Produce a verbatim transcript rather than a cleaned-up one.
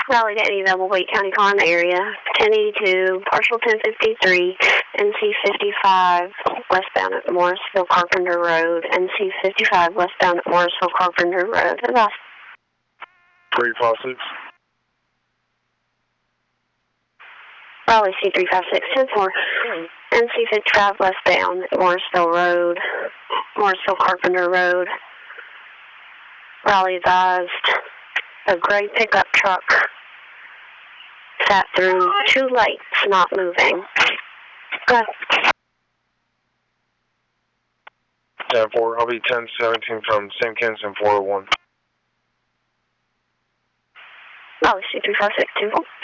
Raleigh to any available Wake County car in the area. ten eighty-two, partial ten fifty-three, N C fifty-five, westbound at Morrisville Carpenter Road. N C fifty-five, westbound at Morrisville Carpenter Road. About three five six. Raleigh C three five six, ten four. N C fifty-five, westbound at Morrisville Road. Morrisville Carpenter Road. Raleigh advised a gray pickup truck sat through two lights, not moving. Go ahead. ten four, I'll be ten seventeen from Saint Kensington four oh one. Raleigh C three five six, two four.